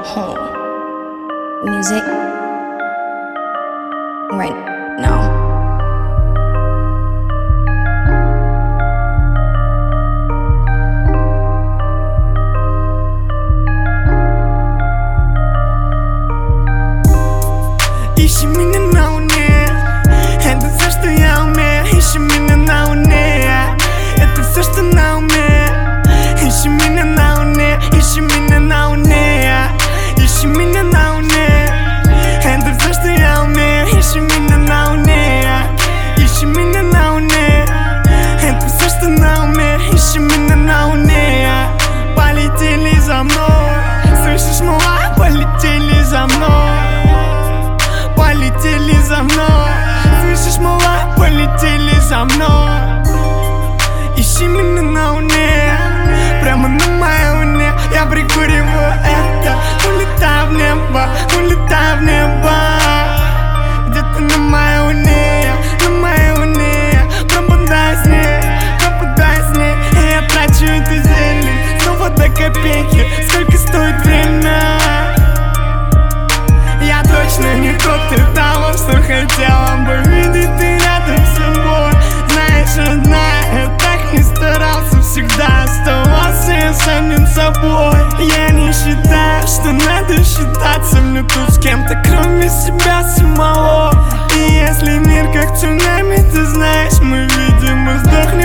Music right now. Ищи меня на луне, это все, что я умею. Ищи меня на луне, это все, что на уме. Ищи меня на луне, ищи меня на луне, ищи меня на луне, это все, что я умею. Ищи меня на луне, ищи меня на луне, это все, что на уме. Ищи меня на луне, полетели за мной. Слышишь, мала, полетели за мной. Полетели за мной, слышишь, мала, полетели за мной. Ищи меня на луне, прямо на моей луне. Я прикуриваю это, улетаю в небо, улетаю в небо. Где-то на моей луне, на моей луне. Пропадаю с ней, пропадаю с ней. И я трачу эту зелень снова до копейки. Сколько стоит время? Я точно не тот из того, что хотела бы видеть ты рядом с собой. Знаешь, одна, я так не старался, всегда оставался я самим собой. Я не считаю, что надо считаться мне тут с кем-то, кроме себя самого. И если мир как цунами, ты знаешь, мы видим и сдохнем